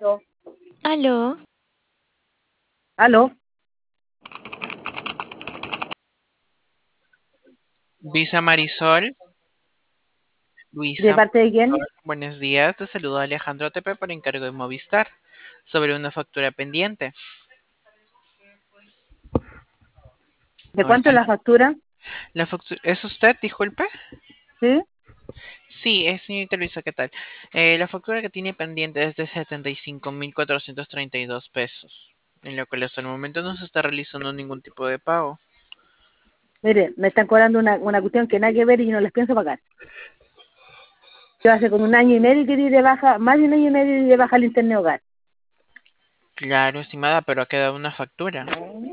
Aló, ¿Aló? Luisa Marisol, ¿De Luisa parte de quién? Marisol, buenos días. Te saludo Alejandro Tepe por encargo de Movistar sobre una factura pendiente. ¿De Hola, cuánto es la factura? ¿Es usted, disculpe? ¿Sí? Sí, es señorita Luisa, ¿qué tal? La factura que tiene pendiente es de 75.432 pesos, en lo cual hasta el momento no se está realizando ningún tipo de pago. Mire, me están cobrando una cuestión que nada que ver y no les pienso pagar. Yo hace como un año y medio que di de baja, más de un año y medio di de baja el internet hogar. Claro, estimada, pero ha quedado una factura.